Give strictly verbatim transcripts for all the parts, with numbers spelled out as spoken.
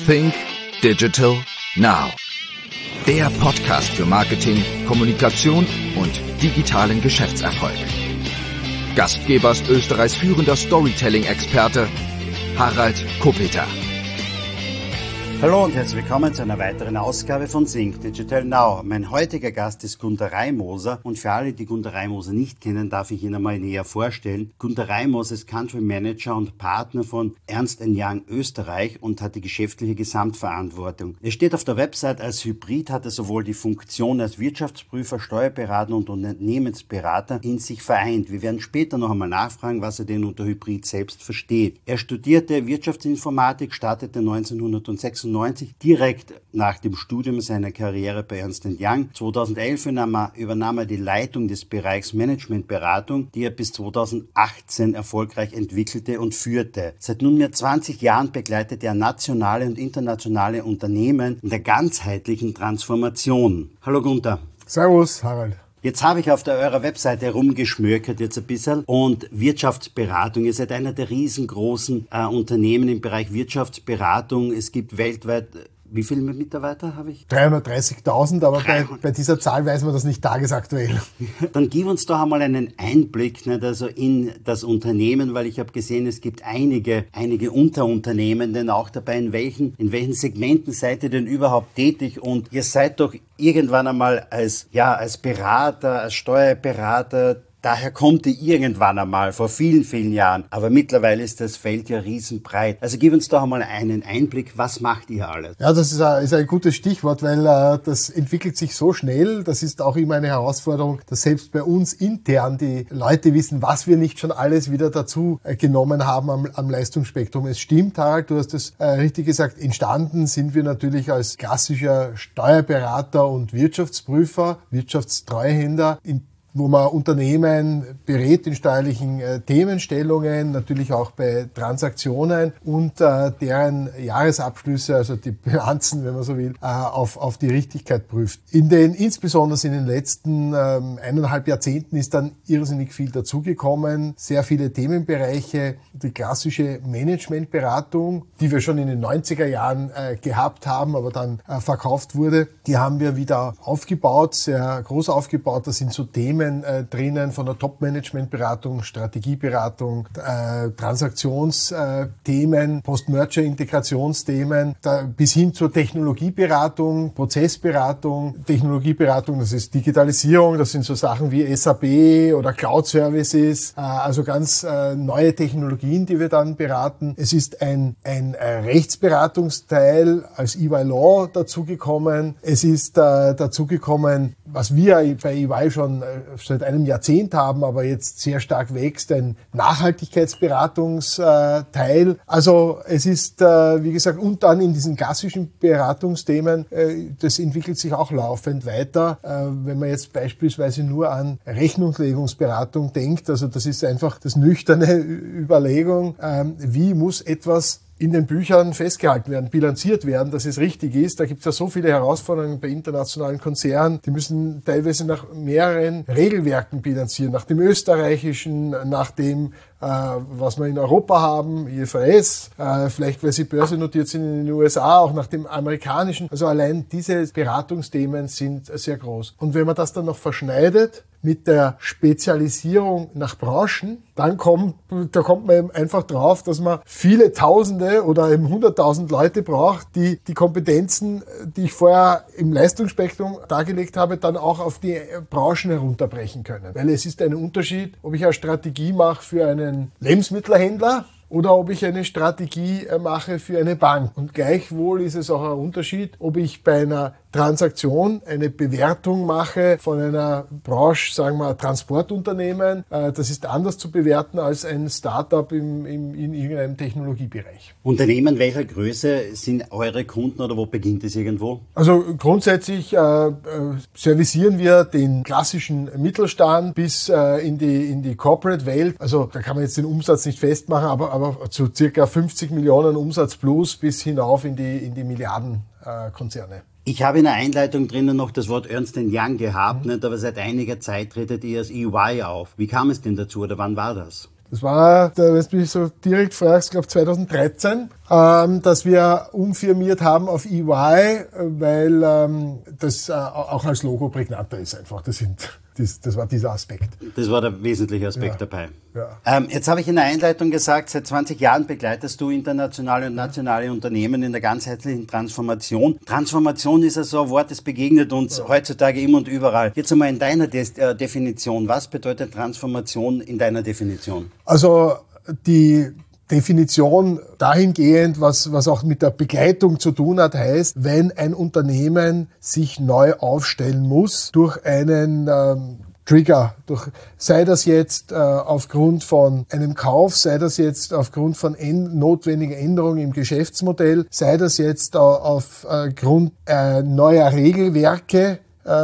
Think Digital Now. Der Podcast für Marketing, Kommunikation und digitalen Geschäftserfolg. Gastgeber ist Österreichs führender Storytelling-Experte Harald Kopeter. Hallo und herzlich willkommen zu einer weiteren Ausgabe von Think Digital Now. Mein heutiger Gast ist Gunter Reimoser und für alle, die Gunter Reimoser nicht kennen, darf ich ihn einmal näher vorstellen. Gunter Reimoser ist Country Manager und Partner von Ernst and Young Österreich und hat die geschäftliche Gesamtverantwortung. Er steht auf der Website als Hybrid, hat er sowohl die Funktion als Wirtschaftsprüfer, Steuerberater und Unternehmensberater in sich vereint. Wir werden später noch einmal nachfragen, was er denn unter Hybrid selbst versteht. Er studierte Wirtschaftsinformatik, startete neunzehnhundertsechsundneunzig direkt nach dem Studium seiner Karriere bei Ernst and Young. zweitausendelf übernahm er die Leitung des Bereichs Managementberatung, die er bis zweitausendachtzehn erfolgreich entwickelte und führte. Seit nunmehr zwanzig Jahren begleitet er nationale und internationale Unternehmen in der ganzheitlichen Transformation. Hallo Gunter. Servus, Harald. Jetzt habe ich auf der eurer Webseite herumgeschmökert jetzt ein bisschen und Wirtschaftsberatung. Ihr seid einer der riesengroßen äh, Unternehmen im Bereich Wirtschaftsberatung. Es gibt weltweit, wie viele Mitarbeiter habe ich? dreihundertdreißigtausend, aber bei, bei dieser Zahl weiß man das nicht tagesaktuell. Dann gib uns doch einmal einen Einblick, nicht, also in das Unternehmen, weil ich habe gesehen, es gibt einige, einige Unterunternehmen denn auch dabei. In welchen, in welchen Segmenten seid ihr denn überhaupt tätig? Und ihr seid doch irgendwann einmal als, ja, als Berater, als Steuerberater, daher kommt ihr irgendwann einmal, vor vielen, vielen Jahren. Aber mittlerweile ist das Feld ja riesenbreit. Also gib uns doch einmal einen Einblick, was macht ihr alles? Ja, das ist ein, ist ein gutes Stichwort, weil äh, das entwickelt sich so schnell. Das ist auch immer eine Herausforderung, dass selbst bei uns intern die Leute wissen, was wir nicht schon alles wieder dazu äh, genommen haben am, am Leistungsspektrum. Es stimmt, Harald, du hast es äh, richtig gesagt, entstanden sind wir natürlich als klassischer Steuerberater und Wirtschaftsprüfer, Wirtschaftstreuhänder, in wo man Unternehmen berät in steuerlichen äh, Themenstellungen, natürlich auch bei Transaktionen und äh, deren Jahresabschlüsse, also die Bilanzen, wenn man so will, äh, auf, auf die Richtigkeit prüft. In den, insbesondere in den letzten ähm, eineinhalb Jahrzehnten ist dann irrsinnig viel dazugekommen, sehr viele Themenbereiche, die klassische Managementberatung, die wir schon in den neunziger Jahren äh, gehabt haben, aber dann äh, verkauft wurde, die haben wir wieder aufgebaut, sehr groß aufgebaut. Das sind so Themen Äh, drinnen von der Top-Management-Beratung, Strategieberatung, äh, Transaktionsthemen, äh, Post-Merger-Integrationsthemen, da, bis hin zur Technologieberatung, Prozessberatung. Technologieberatung, das ist Digitalisierung, das sind so Sachen wie S A P oder Cloud-Services, äh, also ganz äh, neue Technologien, die wir dann beraten. Es ist ein, ein äh, Rechtsberatungsteil als E Y Law dazugekommen. Es ist äh, dazugekommen, was wir bei E Y schon äh, seit einem Jahrzehnt haben, aber jetzt sehr stark wächst, ein Nachhaltigkeitsberatungsteil. Also es ist, wie gesagt, und dann in diesen klassischen Beratungsthemen, das entwickelt sich auch laufend weiter. Wenn man jetzt beispielsweise nur an Rechnungslegungsberatung denkt, also das ist einfach das nüchterne Überlegung, wie muss etwas in den Büchern festgehalten werden, bilanziert werden, dass es richtig ist. Da gibt es ja so viele Herausforderungen bei internationalen Konzernen. Die müssen teilweise nach mehreren Regelwerken bilanzieren, nach dem österreichischen, nach dem, äh, was wir in Europa haben, I F R S, äh, vielleicht weil sie börsennotiert sind in den U S A, auch nach dem amerikanischen. Also allein diese Beratungsthemen sind sehr groß. Und wenn man das dann noch verschneidet mit der Spezialisierung nach Branchen, dann kommt, da kommt man eben einfach drauf, dass man viele Tausende oder eben hunderttausend Leute braucht, die die Kompetenzen, die ich vorher im Leistungsspektrum dargelegt habe, dann auch auf die Branchen herunterbrechen können. Weil es ist ein Unterschied, ob ich eine Strategie mache für einen Lebensmittelhändler oder ob ich eine Strategie mache für eine Bank. Und gleichwohl ist es auch ein Unterschied, ob ich bei einer Transaktion eine Bewertung mache von einer Branche, sagen wir Transportunternehmen. Das ist anders zu bewerten als ein Startup im, im, in irgendeinem Technologiebereich. Unternehmen welcher Größe sind eure Kunden oder wo beginnt es irgendwo? Also grundsätzlich äh, servicieren wir den klassischen Mittelstand bis äh, in die in die Corporate-Welt. Also da kann man jetzt den Umsatz nicht festmachen, aber, aber zu circa fünfzig Millionen Umsatz plus bis hinauf in die in die Milliardenkonzerne. Äh, Ich habe in der Einleitung drinnen noch das Wort Ernst and Young gehabt, mhm. nicht? Aber seit einiger Zeit tretet ihr als E Y auf. Wie kam es denn dazu oder wann war das? Das war, wenn du mich so direkt fragst, glaube zweitausenddreizehn, ähm, dass wir umfirmiert haben auf E Y, weil ähm, das äh, auch als Logo prägnanter ist einfach. Das sind Das, das war dieser Aspekt. Das war der wesentliche Aspekt ja. dabei. Ja. Ähm, jetzt habe ich in der Einleitung gesagt, seit zwanzig Jahren begleitest du internationale und nationale Unternehmen in der ganzheitlichen Transformation. Transformation ist ja so ein Wort, das begegnet uns ja. heutzutage immer und überall. Jetzt einmal in deiner Des- äh, Definition. Was bedeutet Transformation in deiner Definition? Also die Definition dahingehend, was, was auch mit der Begleitung zu tun hat, heißt, wenn ein Unternehmen sich neu aufstellen muss durch einen ähm, Trigger, durch, sei das jetzt äh, aufgrund von einem Kauf, sei das jetzt aufgrund von en- notwendigen Änderungen im Geschäftsmodell, sei das jetzt äh, aufgrund äh, neuer Regelwerke,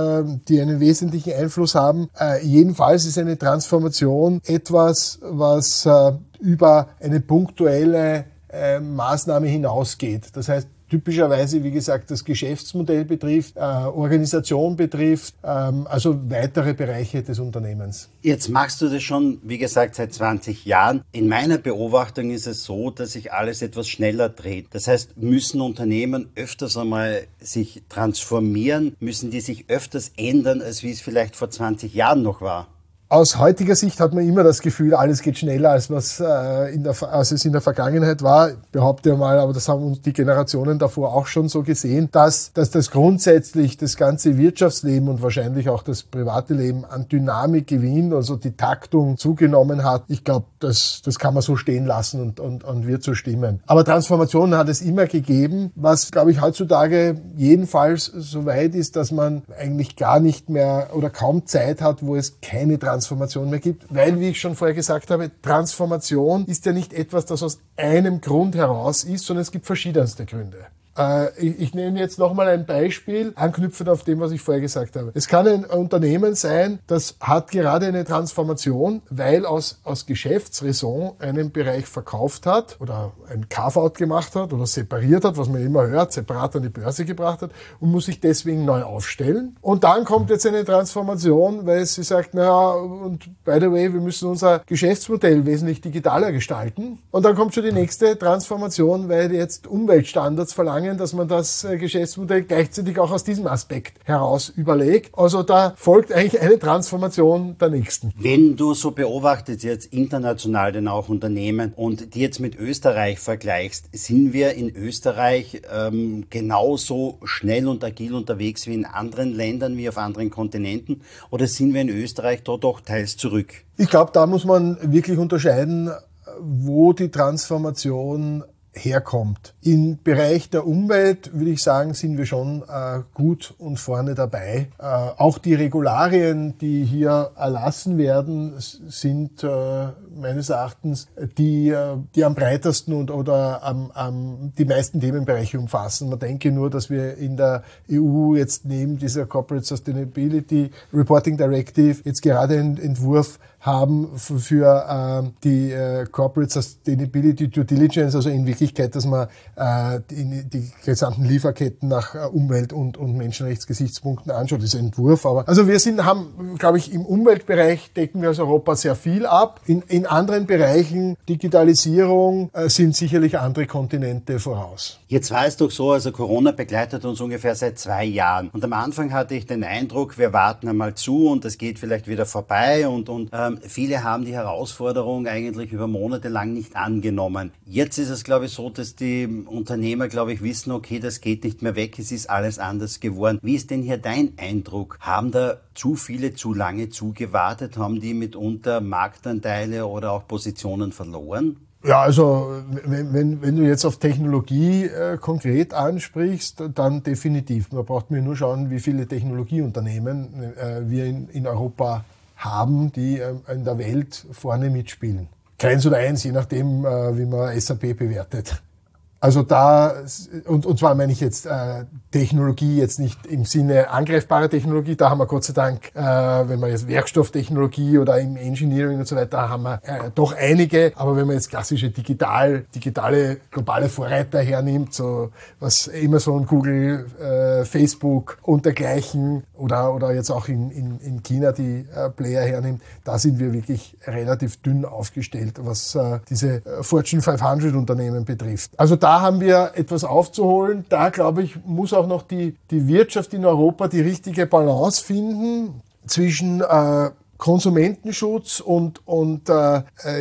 die einen wesentlichen Einfluss haben. Äh, jedenfalls ist eine Transformation etwas, was äh, über eine punktuelle äh, Maßnahme hinausgeht. Das heißt, typischerweise, wie gesagt, das Geschäftsmodell betrifft, äh, Organisation betrifft, ähm, also weitere Bereiche des Unternehmens. Jetzt machst du das schon, wie gesagt, seit zwanzig Jahren. In meiner Beobachtung ist es so, dass sich alles etwas schneller dreht. Das heißt, müssen Unternehmen öfters einmal sich transformieren, müssen die sich öfters ändern, als wie es vielleicht vor zwanzig Jahren noch war? Aus heutiger Sicht hat man immer das Gefühl, alles geht schneller, als, was, äh, in der, als es in der Vergangenheit war. Ich behaupte mal, aber das haben uns die Generationen davor auch schon so gesehen, dass, dass das grundsätzlich das ganze Wirtschaftsleben und wahrscheinlich auch das private Leben an Dynamik gewinnt, also die Taktung zugenommen hat. Ich glaube, das, das kann man so stehen lassen und, und, und wird so stimmen. Aber Transformationen hat es immer gegeben, was, glaube ich, heutzutage jedenfalls so weit ist, dass man eigentlich gar nicht mehr oder kaum Zeit hat, wo es keine Transformation Transformation mehr gibt, weil, wie ich schon vorher gesagt habe, Transformation ist ja nicht etwas, das aus einem Grund heraus ist, sondern es gibt verschiedenste Gründe. Ich, ich nenne jetzt nochmal ein Beispiel, anknüpfend auf dem, was ich vorher gesagt habe. Es kann ein Unternehmen sein, das hat gerade eine Transformation, weil aus, aus Geschäftsraison einen Bereich verkauft hat oder ein Carve-out gemacht hat oder separiert hat, was man immer hört, separat an die Börse gebracht hat und muss sich deswegen neu aufstellen. Und dann kommt jetzt eine Transformation, weil sie sagt, naja, und by the way, wir müssen unser Geschäftsmodell wesentlich digitaler gestalten. Und dann kommt schon die nächste Transformation, weil jetzt Umweltstandards verlangen, dass man das Geschäftsmodell gleichzeitig auch aus diesem Aspekt heraus überlegt. Also da folgt eigentlich eine Transformation der nächsten. Wenn du so beobachtest jetzt international denn auch Unternehmen und die jetzt mit Österreich vergleichst, sind wir in Österreich ähm, genauso schnell und agil unterwegs wie in anderen Ländern, wie auf anderen Kontinenten? Oder sind wir in Österreich dort doch teils zurück? Ich glaube, da muss man wirklich unterscheiden, wo die Transformation herkommt. Im Bereich der Umwelt, würde ich sagen, sind wir schon äh, gut und vorne dabei. Äh, auch die Regularien, die hier erlassen werden, sind äh, meines Erachtens die, äh, die am breitesten und oder am, am, die meisten Themenbereiche umfassen. Man denke nur, dass wir in der E U jetzt neben dieser Corporate Sustainability Reporting Directive jetzt gerade einen Entwurf haben für, für äh, die äh, Corporate Sustainability Due Diligence, also in Wirklichkeit, dass man äh, die, die gesamten Lieferketten nach äh, Umwelt- und, und Menschenrechtsgesichtspunkten anschaut. Das ist ein Entwurf, aber also wir sind, haben, glaube ich, im Umweltbereich decken wir als Europa sehr viel ab. In, in anderen Bereichen, Digitalisierung, äh, sind sicherlich andere Kontinente voraus. Jetzt war es doch so, also Corona begleitet uns ungefähr seit zwei Jahren. Und am Anfang hatte ich den Eindruck, wir warten einmal zu und das geht vielleicht wieder vorbei und, und ähm, viele haben die Herausforderung eigentlich über Monate lang nicht angenommen. Jetzt ist es, glaube ich, so, dass die Unternehmer, glaube ich, wissen, okay, das geht nicht mehr weg, es ist alles anders geworden. Wie ist denn hier dein Eindruck? Haben da zu viele zu lange zugewartet? Haben die mitunter Marktanteile oder auch Positionen verloren? Ja, also wenn, wenn, wenn du jetzt auf Technologie äh, konkret ansprichst, dann definitiv. Man braucht mir nur schauen, wie viele Technologieunternehmen äh, wir in, in Europa haben, die äh, in der Welt vorne mitspielen. Keins oder eins, je nachdem, äh, wie man S A P bewertet. Also da, und, und zwar meine ich jetzt äh, Technologie, jetzt nicht im Sinne angreifbare Technologie, da haben wir Gott sei Dank, äh, wenn man jetzt Werkstofftechnologie oder im Engineering und so weiter, haben wir äh, doch einige, aber wenn man jetzt klassische digital, digitale globale Vorreiter hernimmt, so was Amazon, Google, äh, Facebook und dergleichen, oder, oder jetzt auch in, in, in China die äh, Player hernimmt, da sind wir wirklich relativ dünn aufgestellt, was äh, diese äh, Fortune fünfhundert Unternehmen betrifft. Also da haben wir etwas aufzuholen. Da, glaube ich, muss auch noch die, die Wirtschaft in Europa die richtige Balance finden zwischen äh, Konsumentenschutz und, und äh,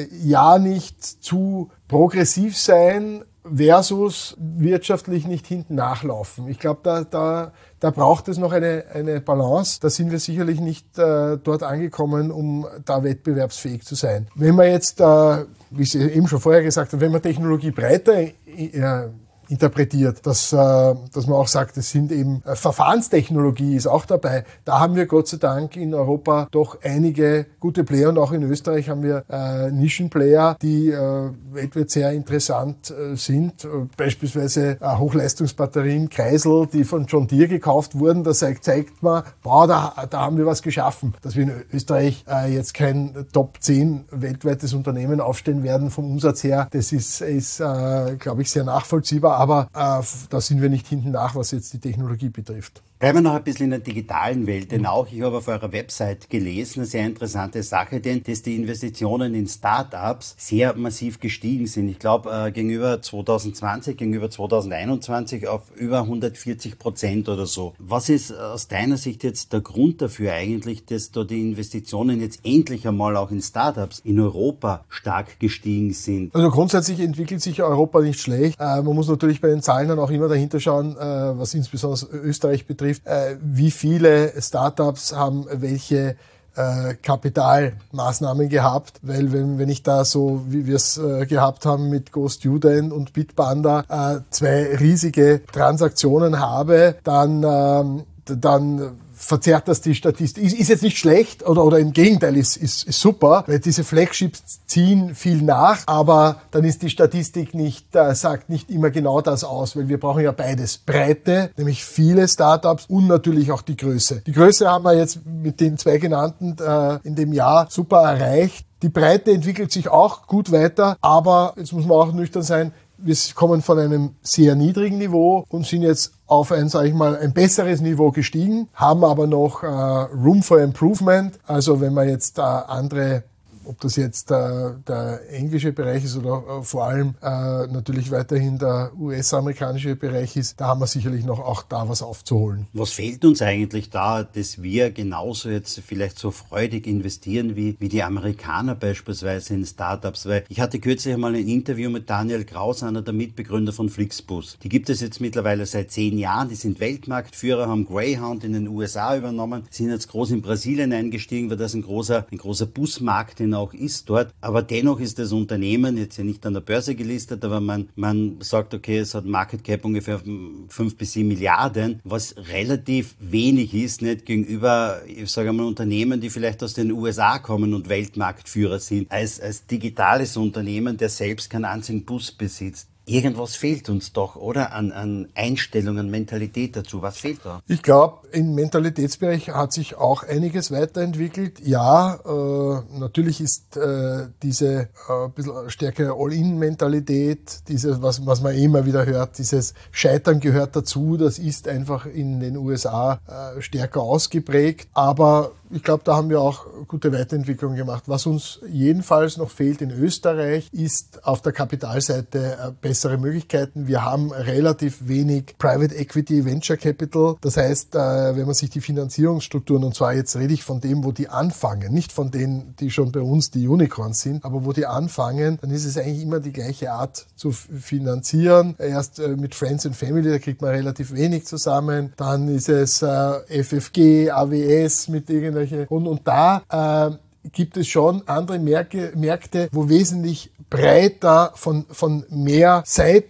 ja nicht zu progressiv sein versus wirtschaftlich nicht hinten nachlaufen. Ich glaube, da, da, da braucht es noch eine, eine Balance. Da sind wir sicherlich nicht äh, dort angekommen, um da wettbewerbsfähig zu sein. Wenn man jetzt, äh, wie ich eben schon vorher gesagt habe, wenn man Technologie breiter äh, interpretiert, dass, äh, dass man auch sagt, es sind eben äh, Verfahrenstechnologie ist auch dabei. Da haben wir Gott sei Dank in Europa doch einige gute Player und auch in Österreich haben wir äh, Nischenplayer, die äh, weltweit sehr interessant äh, sind. Äh, beispielsweise äh, Hochleistungsbatterien, Kreisel, die von John Deere gekauft wurden. Das zeigt, zeigt man, boah, da, da haben wir was geschaffen. Dass wir in Österreich äh, jetzt kein Top zehn weltweites Unternehmen aufstellen werden vom Umsatz her, das ist, ist äh, glaube ich, sehr nachvollziehbar. Aber äh, da sind wir nicht hinten nach, was jetzt die Technologie betrifft. Bleiben wir noch ein bisschen in der digitalen Welt, denn auch ich habe auf eurer Website gelesen, eine sehr interessante Sache, denn dass die Investitionen in Startups sehr massiv gestiegen sind. Ich glaube, äh, gegenüber zwanzig zwanzig, gegenüber zwanzig einundzwanzig auf über hundertvierzig Prozent oder so. Was ist aus deiner Sicht jetzt der Grund dafür eigentlich, dass da die Investitionen jetzt endlich einmal auch in Startups in Europa stark gestiegen sind? Also grundsätzlich entwickelt sich Europa nicht schlecht. Äh, man muss natürlich bei den Zahlen dann auch immer dahinter schauen, äh, was insbesondere Österreich betrifft. Wie viele Startups haben welche äh, Kapitalmaßnahmen gehabt, weil wenn, wenn ich da so, wie wir es äh, gehabt haben mit GoStudent und Bitpanda, äh, zwei riesige Transaktionen habe, dann, ähm, dann verzerrt das die Statistik. Ist, ist jetzt nicht schlecht oder, oder im Gegenteil, ist, ist, ist super, weil diese Flagships ziehen viel nach, aber dann ist die Statistik nicht, äh, sagt nicht immer genau das aus, weil wir brauchen ja beides. Breite, nämlich viele Startups und natürlich auch die Größe. Die Größe haben wir jetzt mit den zwei genannten äh, in dem Jahr super erreicht. Die Breite entwickelt sich auch gut weiter, aber jetzt muss man auch nüchtern sein, wir kommen von einem sehr niedrigen Niveau und sind jetzt auf ein, sage ich mal, ein besseres Niveau gestiegen, haben aber noch äh, Room for Improvement. Also wenn man jetzt äh, andere, ob das jetzt äh, der englische Bereich ist oder äh, vor allem äh, natürlich weiterhin der U S-amerikanische Bereich ist, da haben wir sicherlich noch auch da was aufzuholen. Was fehlt uns eigentlich da, dass wir genauso jetzt vielleicht so freudig investieren wie, wie die Amerikaner beispielsweise in Startups? Weil ich hatte kürzlich einmal ein Interview mit Daniel Kraus, einer der Mitbegründer von Flixbus. Die gibt es jetzt mittlerweile seit zehn Jahren, die sind Weltmarktführer, haben Greyhound in den U S A übernommen, sind jetzt groß in Brasilien eingestiegen, weil das ein großer, ein großer Busmarkt in auch ist dort, aber dennoch ist das Unternehmen jetzt ja nicht an der Börse gelistet, aber man, man sagt, okay, es hat Market Cap ungefähr fünf bis sieben Milliarden, was relativ wenig ist, nicht gegenüber, ich sage mal, Unternehmen, die vielleicht aus den U S A kommen und Weltmarktführer sind, als, als digitales Unternehmen, der selbst keinen einzigen Bus besitzt. Irgendwas fehlt uns doch, oder? An, an Einstellungen, Mentalität dazu. Was fehlt da? Ich glaube, im Mentalitätsbereich hat sich auch einiges weiterentwickelt. Ja, äh, natürlich ist äh, diese äh, bisschen stärkere All-In-Mentalität, dieses, was, was man immer wieder hört, dieses Scheitern gehört dazu, das ist einfach in den U S A äh, stärker ausgeprägt. Aber ich glaube, da haben wir auch gute Weiterentwicklungen gemacht. Was uns jedenfalls noch fehlt in Österreich, ist auf der Kapitalseite bessere Möglichkeiten. Wir haben relativ wenig Private Equity, Venture Capital. Das heißt, wenn man sich die Finanzierungsstrukturen, und zwar jetzt rede ich von dem, wo die anfangen, nicht von denen, die schon bei uns die Unicorns sind, aber wo die anfangen, dann ist es eigentlich immer die gleiche Art zu finanzieren. Erst mit Friends and Family, da kriegt man relativ wenig zusammen. Dann ist es F F G, A W S mit irgendwelchen Und, und da äh, gibt es schon andere Märkte, Märkte, wo wesentlich breiter von, von mehr Seiten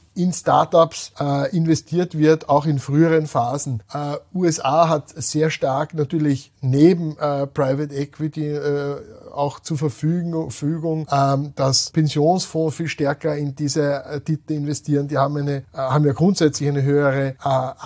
in Startups äh, investiert wird, auch in früheren Phasen. Äh, U S A hat sehr stark natürlich neben äh, Private Equity äh, auch zur Verfügung, Verfügung ähm, dass Pensionsfonds viel stärker in diese äh, Titel investieren. Die haben eine, äh, haben ja grundsätzlich eine höhere äh,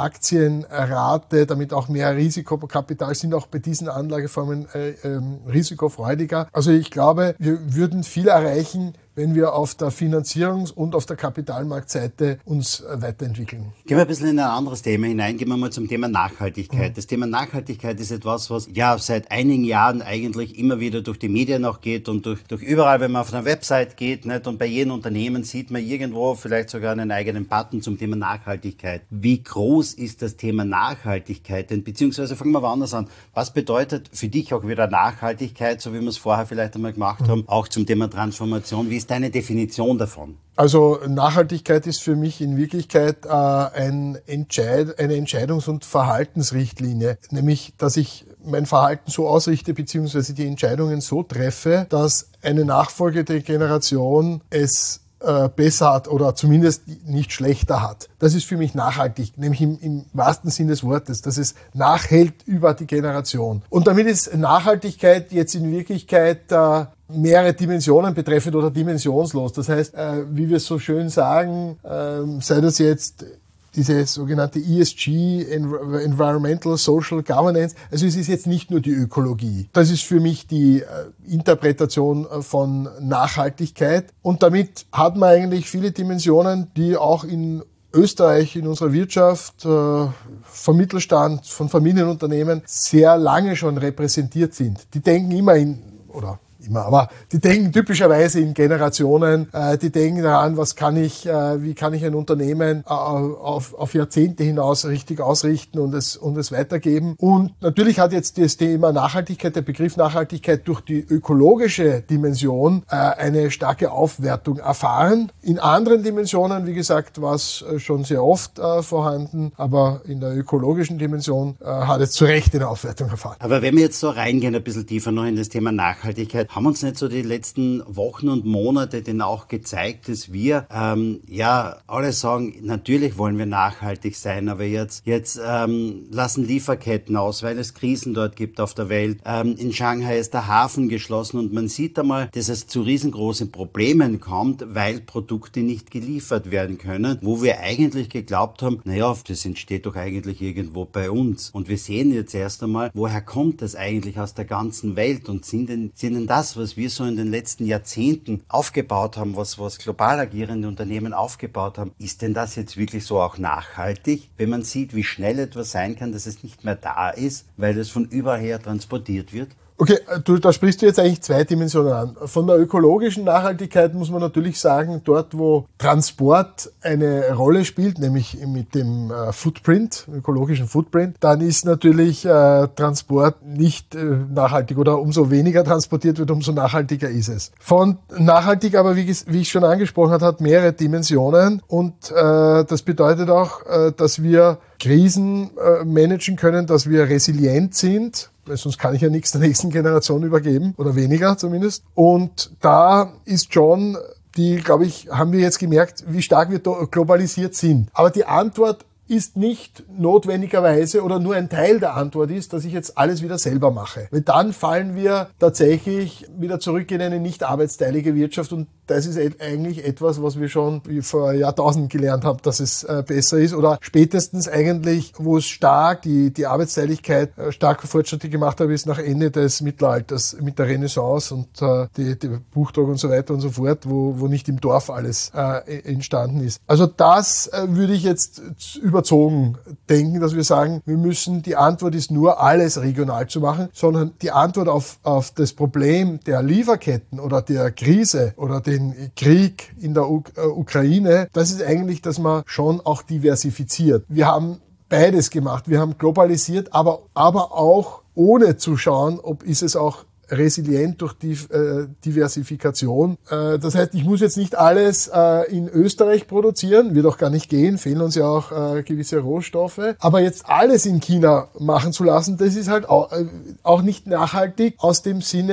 Aktienrate, damit auch mehr Risikokapital, sind auch bei diesen Anlageformen äh, äh, risikofreudiger. Also ich glaube, wir würden viel erreichen, wenn wir auf der Finanzierungs- und auf der Kapitalmarktseite uns weiterentwickeln. Gehen wir ein bisschen in ein anderes Thema hinein. Gehen wir mal zum Thema Nachhaltigkeit. Mhm. Das Thema Nachhaltigkeit ist etwas, was ja seit einigen Jahren eigentlich immer wieder durch die Medien auch geht und durch, durch überall, wenn man auf einer Website geht, nicht? Und bei jedem Unternehmen sieht man irgendwo vielleicht sogar einen eigenen Button zum Thema Nachhaltigkeit. Wie groß ist das Thema Nachhaltigkeit denn? Beziehungsweise fangen wir woanders an. Was bedeutet für dich auch wieder Nachhaltigkeit, so wie wir es vorher vielleicht einmal gemacht mhm. haben, auch zum Thema Transformation? Wie ist deine Definition davon? Also Nachhaltigkeit ist für mich in Wirklichkeit äh, ein Entscheid, eine Entscheidungs- und Verhaltensrichtlinie, nämlich dass ich mein Verhalten so ausrichte beziehungsweise die Entscheidungen so treffe, dass eine nachfolgende Generation es äh, besser hat oder zumindest nicht schlechter hat. Das ist für mich nachhaltig, nämlich im, im wahrsten Sinn des Wortes, dass es nachhält über die Generation. Und damit ist Nachhaltigkeit jetzt in Wirklichkeit äh, mehrere Dimensionen betreffend oder dimensionslos. Das heißt, äh, wie wir es so schön sagen, äh, sei das jetzt diese sogenannte E S G, Environmental Social Governance, also es ist jetzt nicht nur die Ökologie. Das ist für mich die äh, Interpretation von Nachhaltigkeit. Und damit hat man eigentlich viele Dimensionen, die auch in Österreich, in unserer Wirtschaft, äh, vom Mittelstand, von Familienunternehmen sehr lange schon repräsentiert sind. Die denken immer in, oder immer, aber die denken typischerweise in Generationen, äh, die denken daran, was kann ich, äh, wie kann ich ein Unternehmen äh, auf, auf Jahrzehnte hinaus richtig ausrichten und es, und es weitergeben. Und natürlich hat jetzt das Thema Nachhaltigkeit, der Begriff Nachhaltigkeit durch die ökologische Dimension äh, eine starke Aufwertung erfahren. In anderen Dimensionen, wie gesagt, war es schon sehr oft äh, vorhanden, aber in der ökologischen Dimension äh, hat es zu Recht eine Aufwertung erfahren. Aber wenn wir jetzt so reingehen, ein bisschen tiefer noch in das Thema Nachhaltigkeit, haben uns nicht so die letzten Wochen und Monate denn auch gezeigt, dass wir, ähm, ja, alle sagen, natürlich wollen wir nachhaltig sein, aber jetzt, jetzt ähm, lassen Lieferketten aus, weil es Krisen dort gibt auf der Welt. Ähm, in Shanghai ist der Hafen geschlossen und man sieht einmal, dass es zu riesengroßen Problemen kommt, weil Produkte nicht geliefert werden können, wo wir eigentlich geglaubt haben, naja, das entsteht doch eigentlich irgendwo bei uns. Und wir sehen jetzt erst einmal, woher kommt das eigentlich aus der ganzen Welt und sind denn, sind denn das, was wir so in den letzten Jahrzehnten aufgebaut haben, was, was global agierende Unternehmen aufgebaut haben, ist denn das jetzt wirklich so auch nachhaltig, wenn man sieht, wie schnell etwas sein kann, dass es nicht mehr da ist, weil es von überall her transportiert wird? Okay, du, da sprichst du jetzt eigentlich zwei Dimensionen an. Von der ökologischen Nachhaltigkeit muss man natürlich sagen, dort wo Transport eine Rolle spielt, nämlich mit dem äh, Footprint, ökologischen Footprint, dann ist natürlich äh, Transport nicht äh, nachhaltig oder umso weniger transportiert wird, umso nachhaltiger ist es. Von nachhaltig aber, wie, wie ich schon angesprochen habe, hat mehrere Dimensionen und äh, das bedeutet auch, äh, dass wir Krisen äh, managen können, dass wir resilient sind, weil sonst kann ich ja nichts der nächsten Generation übergeben, oder weniger zumindest. Und da ist schon, die, glaube ich, haben wir jetzt gemerkt, wie stark wir globalisiert sind. Aber die Antwort ist nicht notwendigerweise oder nur ein Teil der Antwort ist, dass ich jetzt alles wieder selber mache. Weil dann fallen wir tatsächlich wieder zurück in eine nicht arbeitsteilige Wirtschaft und das ist eigentlich etwas, was wir schon vor Jahrtausenden gelernt haben, dass es äh, besser ist oder spätestens eigentlich, wo es stark die, die Arbeitsteiligkeit äh, starke Fortschritte gemacht hat, ist nach Ende des Mittelalters mit der Renaissance und äh, die, die Buchdruck und so weiter und so fort, wo, wo nicht im Dorf alles äh, entstanden ist. Also das äh, würde ich jetzt überzogen denken, dass wir sagen, wir müssen, die Antwort ist nur alles regional zu machen, sondern die Antwort auf, auf das Problem der Lieferketten oder der Krise oder den Krieg in der U- äh, Ukraine, das ist eigentlich, dass man schon auch diversifiziert. Wir haben beides gemacht. Wir haben globalisiert, aber, aber auch ohne zu schauen, ob ist es auch resilient durch die äh, Diversifikation. Äh, das heißt, ich muss jetzt nicht alles äh, in Österreich produzieren, wird auch gar nicht gehen, fehlen uns ja auch äh, gewisse Rohstoffe. Aber jetzt alles in China machen zu lassen, das ist halt auch, äh, auch nicht nachhaltig aus dem Sinne,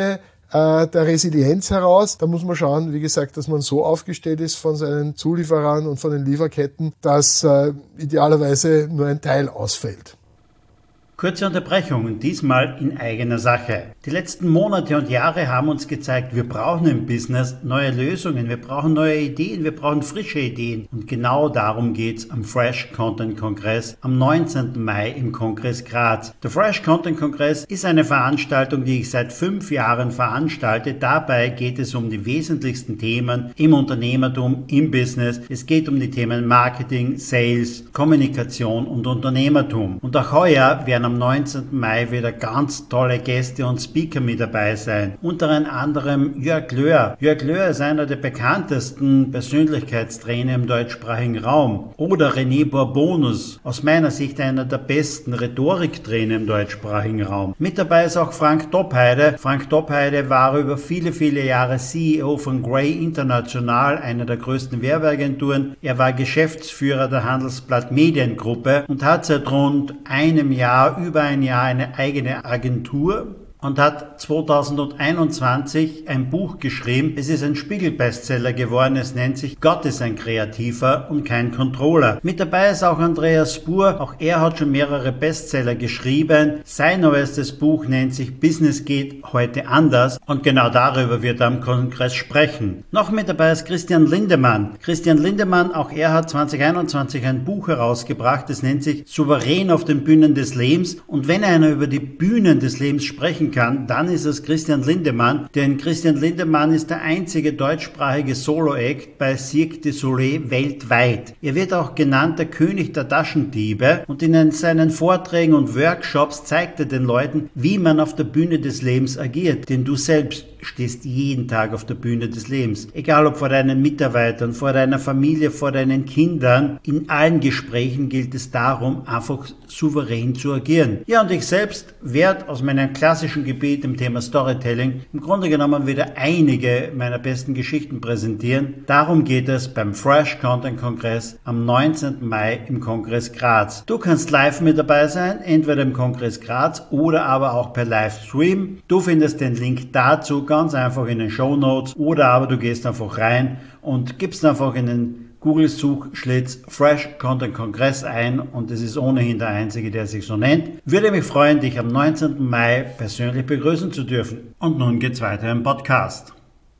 äh, der Resilienz heraus. Da muss man schauen, wie gesagt, dass man so aufgestellt ist von seinen Zulieferern und von den Lieferketten, dass äh, idealerweise nur ein Teil ausfällt. Kurze Unterbrechung, diesmal in eigener Sache. Die letzten Monate und Jahre haben uns gezeigt, wir brauchen im Business neue Lösungen, wir brauchen neue Ideen, wir brauchen frische Ideen. Und genau darum geht's am Fresh Content Kongress am neunzehnten Mai im Kongress Graz. Der Fresh Content Kongress ist eine Veranstaltung, die ich seit fünf Jahren veranstalte. Dabei geht es um die wesentlichsten Themen im Unternehmertum, im Business. Es geht um die Themen Marketing, Sales, Kommunikation und Unternehmertum. Und auch heuer werden am neunzehnten Mai wieder ganz tolle Gäste und Speaker mit dabei sein. Unter anderem Jörg Löhr. Jörg Löhr ist einer der bekanntesten Persönlichkeitstrainer im deutschsprachigen Raum. Oder René Bourbonus, aus meiner Sicht einer der besten Rhetoriktrainer im deutschsprachigen Raum. Mit dabei ist auch Frank Doppheide. Frank Doppheide war über viele, viele Jahre C E O von Grey International, einer der größten Werbeagenturen. Er war Geschäftsführer der Handelsblatt Mediengruppe und hat seit rund einem Jahr über ein Jahr eine eigene Agentur und hat zweitausendeinundzwanzig ein Buch geschrieben. Es ist ein Spiegel-Bestseller geworden. Es nennt sich Gott ist ein Kreativer und kein Controller. Mit dabei ist auch Andreas Buhr. Auch er hat schon mehrere Bestseller geschrieben. Sein neuestes Buch nennt sich Business geht heute anders. Und genau darüber wird er am Kongress sprechen. Noch mit dabei ist Christian Lindemann. Christian Lindemann, auch er hat zwanzig einundzwanzig ein Buch herausgebracht. Es nennt sich Souverän auf den Bühnen des Lebens. Und wenn einer über die Bühnen des Lebens sprechen kann, dann ist es Christian Lindemann, denn Christian Lindemann ist der einzige deutschsprachige Solo-Act bei Cirque du Soleil weltweit. Er wird auch genannt der König der Taschendiebe und in seinen Vorträgen und Workshops zeigt er den Leuten, wie man auf der Bühne des Lebens agiert, denn du selbst stehst jeden Tag auf der Bühne des Lebens. Egal ob vor deinen Mitarbeitern, vor deiner Familie, vor deinen Kindern, in allen Gesprächen gilt es darum, einfach souverän zu agieren. Ja, und ich selbst werde aus meinem klassischen Gebiet im Thema Storytelling im Grunde genommen wieder einige meiner besten Geschichten präsentieren. Darum geht es beim Fresh Content Kongress am neunzehnten Mai im Kongress Graz. Du kannst live mit dabei sein, entweder im Kongress Graz oder aber auch per Livestream. Du findest den Link dazu ganz einfach in den Shownotes oder aber du gehst einfach rein und gibst einfach in den Google-Suchschlitz Fresh Content Kongress ein und es ist ohnehin der einzige, der sich so nennt. Würde mich freuen, dich am neunzehnten Mai persönlich begrüßen zu dürfen. Und nun geht's weiter im Podcast.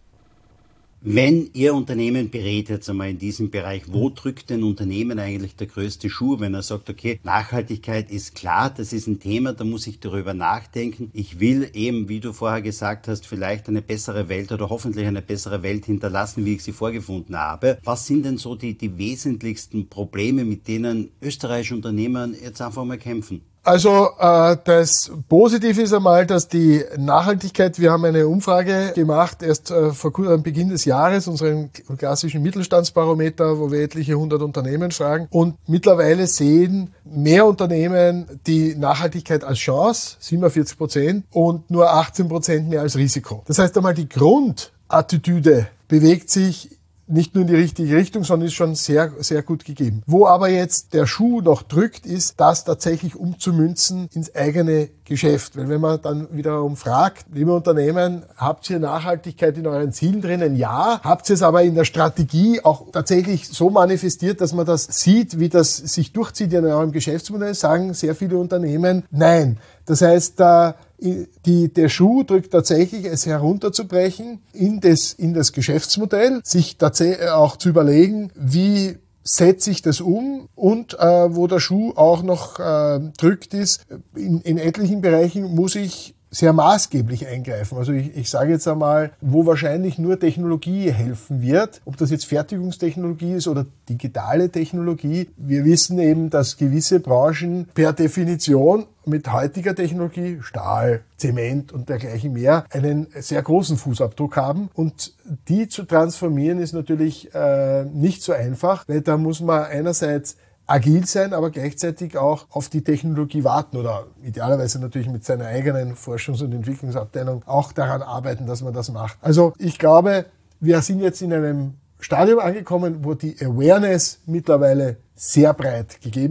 Wenn Ihr Unternehmen berät jetzt einmal in diesem Bereich, wo drückt ein Unternehmen eigentlich der größte Schuh, wenn er sagt, okay, Nachhaltigkeit ist klar, das ist ein Thema, da muss ich darüber nachdenken. Ich will eben, wie du vorher gesagt hast, vielleicht eine bessere Welt oder hoffentlich eine bessere Welt hinterlassen, wie ich sie vorgefunden habe. Was sind denn so die, die wesentlichsten Probleme, mit denen österreichische Unternehmen jetzt einfach mal kämpfen? Also äh, das Positive ist einmal, dass die Nachhaltigkeit, wir haben eine Umfrage gemacht, erst äh, vor am Beginn des Jahres, unseren klassischen Mittelstandsbarometer, wo wir etliche hundert Unternehmen fragen. Und mittlerweile sehen mehr Unternehmen die Nachhaltigkeit als Chance, siebenundvierzig Prozent, und nur achtzehn Prozent mehr als Risiko. Das heißt einmal, die Grundattitüde bewegt sich nicht nur in die richtige Richtung, sondern ist schon sehr, sehr gut gegeben. Wo aber jetzt der Schuh noch drückt, ist, das tatsächlich umzumünzen ins eigene Geschäft. Weil wenn man dann wiederum fragt, liebe Unternehmen, habt ihr Nachhaltigkeit in euren Zielen drinnen? Ja. Habt ihr es aber in der Strategie auch tatsächlich so manifestiert, dass man das sieht, wie das sich durchzieht in eurem Geschäftsmodell? Sagen sehr viele Unternehmen, nein. Das heißt, da Die, der Schuh drückt tatsächlich, es herunterzubrechen in das, in das Geschäftsmodell, sich tatsächlich auch zu überlegen, wie setze ich das um und äh, wo der Schuh auch noch äh, drückt ist, in, in etlichen Bereichen muss ich sehr maßgeblich eingreifen. Also ich, ich sage jetzt einmal, wo wahrscheinlich nur Technologie helfen wird, ob das jetzt Fertigungstechnologie ist oder digitale Technologie. Wir wissen eben, dass gewisse Branchen per Definition mit heutiger Technologie, Stahl, Zement und dergleichen mehr, einen sehr großen Fußabdruck haben. Und die zu transformieren ist natürlich äh, nicht so einfach, weil da muss man einerseits agil sein, aber gleichzeitig auch auf die Technologie warten oder idealerweise natürlich mit seiner eigenen Forschungs- und Entwicklungsabteilung auch daran arbeiten, dass man das macht. Also ich glaube, wir sind jetzt in einem Stadium angekommen, wo die Awareness mittlerweile sehr breit gegeben ist.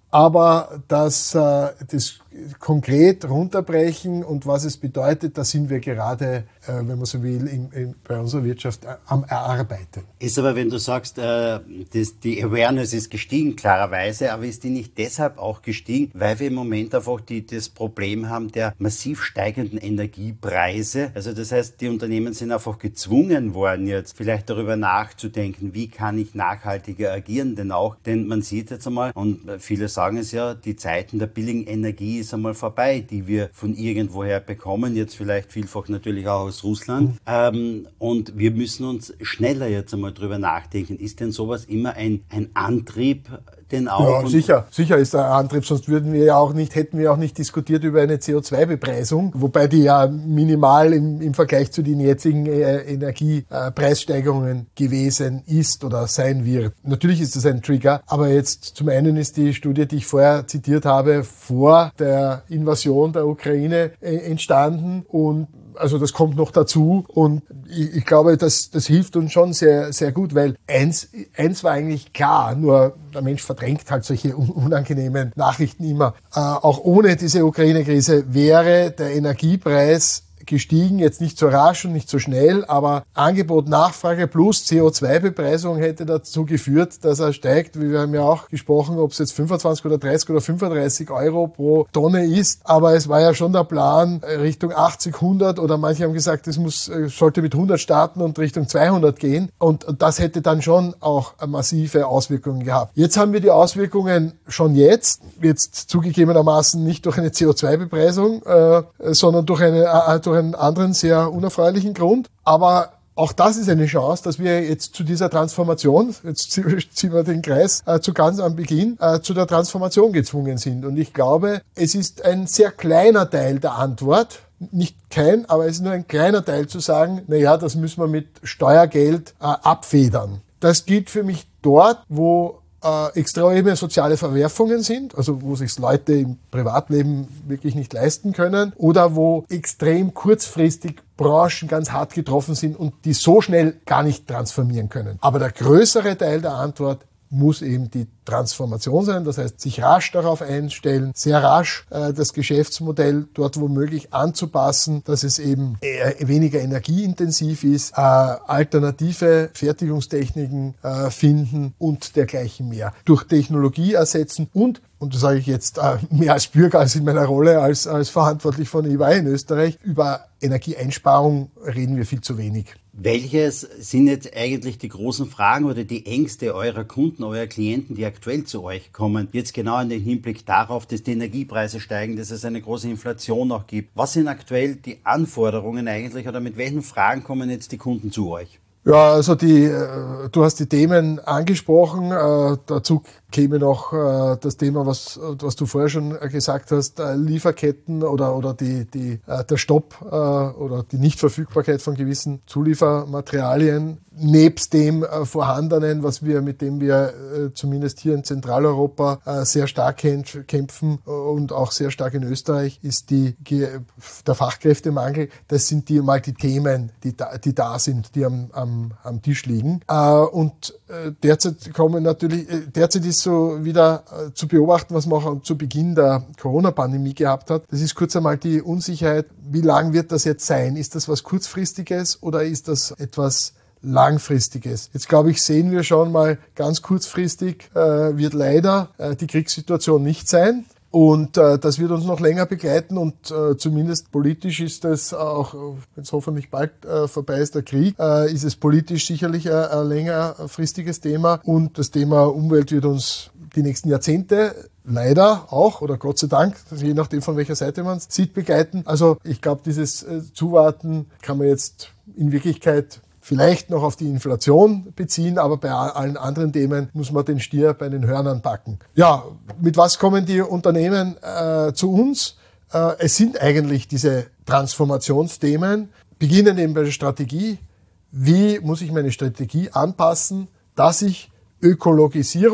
Aber dass äh, das konkret runterbrechen und was es bedeutet, da sind wir gerade, äh, wenn man so will, in, in, bei unserer Wirtschaft äh, am Erarbeiten. Ist aber, wenn du sagst, äh, das, die Awareness ist gestiegen, klarerweise, aber ist die nicht deshalb auch gestiegen, weil wir im Moment einfach die, das Problem haben der massiv steigenden Energiepreise? Also das heißt, die Unternehmen sind einfach gezwungen worden, jetzt vielleicht darüber nachzudenken, wie kann ich nachhaltiger agieren, denn auch, denn man sieht jetzt einmal, und viele sagen es ja, die Zeiten der billigen Energie ist einmal vorbei, die wir von irgendwoher bekommen, jetzt vielleicht vielfach natürlich auch aus Russland. Mhm. Ähm, und wir müssen uns schneller jetzt einmal drüber nachdenken. Ist denn sowas immer ein, ein Antrieb, denn auch? Ja, sicher. Sicher ist der Antrieb, sonst würden wir ja auch nicht, hätten wir auch nicht diskutiert über eine C O zwei Bepreisung, wobei die ja minimal im, im Vergleich zu den jetzigen äh, Energiepreissteigerungen gewesen ist oder sein wird. Natürlich ist das ein Trigger, aber jetzt zum einen ist die Studie, die ich vorher zitiert habe, vor der Invasion der Ukraine äh, entstanden und also das kommt noch dazu und ich, ich glaube, das, das hilft uns schon sehr, sehr gut, weil eins, eins war eigentlich klar, nur der Mensch verdrängt halt solche unangenehmen Nachrichten immer. Äh, auch ohne diese Ukraine-Krise wäre der Energiepreis gestiegen, jetzt nicht so rasch und nicht so schnell, aber Angebot, Nachfrage plus C O zwei Bepreisung hätte dazu geführt, dass er steigt. Wir haben ja auch gesprochen, ob es jetzt fünfundzwanzig oder dreißig oder fünfunddreißig Euro pro Tonne ist, aber es war ja schon der Plan Richtung achtzig, hundert oder manche haben gesagt, es muss, sollte mit hundert starten und Richtung zweihundert gehen und das hätte dann schon auch massive Auswirkungen gehabt. Jetzt haben wir die Auswirkungen schon jetzt, jetzt zugegebenermaßen nicht durch eine C O zwei Bepreisung, äh, sondern durch eine äh, durch einen anderen sehr unerfreulichen Grund. Aber auch das ist eine Chance, dass wir jetzt zu dieser Transformation, jetzt ziehen wir den Kreis äh, zu ganz am Beginn, äh, zu der Transformation gezwungen sind. Und ich glaube, es ist ein sehr kleiner Teil der Antwort, nicht kein, aber es ist nur ein kleiner Teil zu sagen, na ja, das müssen wir mit Steuergeld äh, abfedern. Das gilt für mich dort, wo Äh, extreme soziale Verwerfungen sind, also wo sich Leute im Privatleben wirklich nicht leisten können oder wo extrem kurzfristig Branchen ganz hart getroffen sind und die so schnell gar nicht transformieren können. Aber der größere Teil der Antwort muss eben die Transformation sein, das heißt sich rasch darauf einstellen, sehr rasch äh, das Geschäftsmodell dort womöglich anzupassen, dass es eben eher weniger energieintensiv ist, äh, alternative Fertigungstechniken äh, finden und dergleichen mehr. Durch Technologie ersetzen und und das sage ich jetzt äh, mehr als Bürger als in meiner Rolle als, als verantwortlich von E Y in Österreich, über Energieeinsparung reden wir viel zu wenig. Welches sind jetzt eigentlich die großen Fragen oder die Ängste eurer Kunden, eurer Klienten, die aktuell zu euch kommen? Jetzt genau in den Hinblick darauf, dass die Energiepreise steigen, dass es eine große Inflation auch gibt. Was sind aktuell die Anforderungen eigentlich oder mit welchen Fragen kommen jetzt die Kunden zu euch? Ja, also die, du hast die Themen angesprochen. Äh, dazu käme noch äh, das Thema, was was du vorher schon gesagt hast, äh, Lieferketten oder oder die die äh, der Stopp äh, oder die Nichtverfügbarkeit von gewissen Zuliefermaterialien nebst dem äh, vorhandenen, was wir mit dem wir äh, zumindest hier in Zentraleuropa äh, sehr stark kämpfen und auch sehr stark in Österreich ist die der Fachkräftemangel. Das sind die mal die Themen, die da, die da sind, die am am, am Tisch liegen. Äh, und äh, derzeit kommen natürlich äh, derzeit ist so wieder äh, zu beobachten, was man auch zu Beginn der Corona-Pandemie gehabt hat. Das ist kurz einmal die Unsicherheit, wie lang wird das jetzt sein? Ist das was Kurzfristiges oder ist das etwas Langfristiges? Jetzt glaube ich, sehen wir schon mal ganz kurzfristig, äh, wird leider äh, die Kriegssituation nicht sein. Und äh, das wird uns noch länger begleiten und äh, zumindest politisch ist es auch, wenn es hoffentlich bald äh, vorbei ist, der Krieg, äh, ist es politisch sicherlich ein, ein längerfristiges Thema und das Thema Umwelt wird uns die nächsten Jahrzehnte leider auch oder Gott sei Dank, je nachdem von welcher Seite man es sieht, begleiten. Also ich glaube, dieses äh, Zuwarten kann man jetzt in Wirklichkeit vielleicht noch auf die Inflation beziehen, aber bei allen anderen Themen muss man den Stier bei den Hörnern packen. Ja, mit was kommen die Unternehmen äh, zu uns? Äh, es sind eigentlich diese Transformationsthemen, beginnen eben bei der Strategie. Wie muss ich meine Strategie anpassen, dass ich Ökologisierung